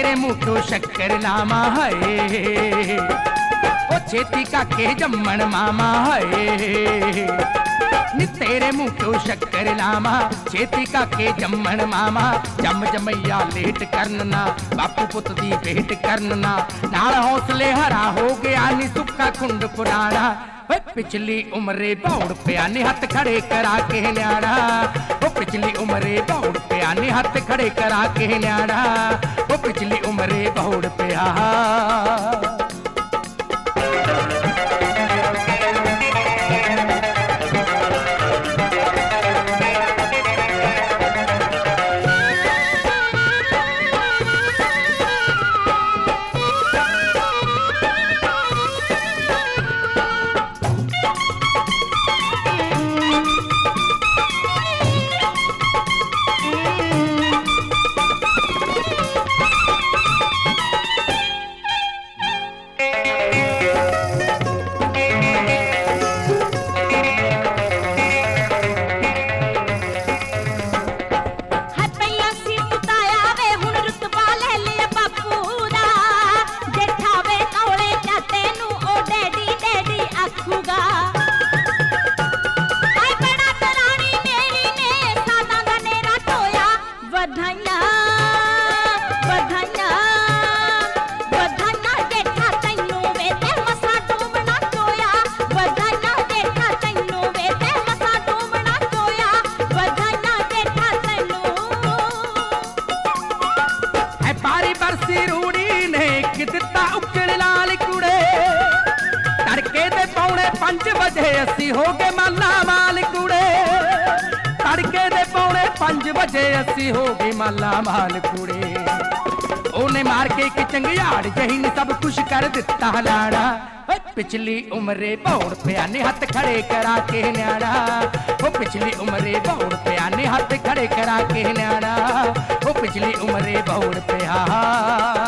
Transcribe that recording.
तेरे मुंह तो शक्कर लामा है, ओ छेती का के जम्मन मामा है। नी तेरे मुंह तो शक्कर लामा, छेती का के जम्मन मामा। जम जमैया लेट करना, बापू पुत दी भेंट करना, नाल हौसले हरा हो गया नी सुखा कुंड पुराना। पिछली उम्रे बौड़ पिया नी हथ खड़े करा के न्याड़ा, वो पिछली उम्रे बौड़ पिया नी हथ खड़े करा के न्याड़ा, वो पिछली उम्रे बौड़ पिया। असी हो गए माला माल कुड़े, तड़के दे 4:45 बजे असी हो गए माला माल कुड़े। ओने मार के एक चंगियाड़ जही ने सब कुछ कर दिता लाड़ा। पिछली उम्रे बौड़ पिया ने हथ खड़े करा के न्याड़ा, वो पिछली उम्रे बौड़ पिया ने हथ खड़े करा के न्याड़ा, वो पिछली उम्रे बौड़ पिया।